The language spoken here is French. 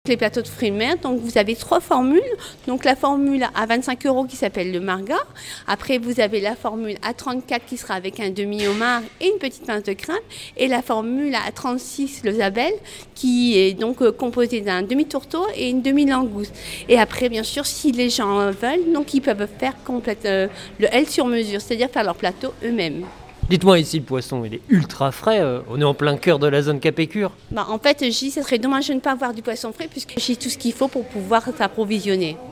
Les plateaux de fruits de mer, donc vous avez 3 formules. Donc la formule à 25 € qui s'appelle le marga. Après vous avez la formule à 34 qui sera avec un demi-homard et une petite pince de crabe. Et la formule à 36, le zabel, qui est donc composé d'un demi-tourteau et une demi-langouste. Et après bien sûr si les gens veulent, donc ils peuvent faire le L sur mesure, c'est-à-dire faire leur plateau eux-mêmes. Dites-moi, ici le poisson il est ultra frais, on est en plein cœur de la zone Capécure. En fait, ce serait dommage de ne pas avoir du poisson frais puisque j'ai tout ce qu'il faut pour pouvoir s'approvisionner.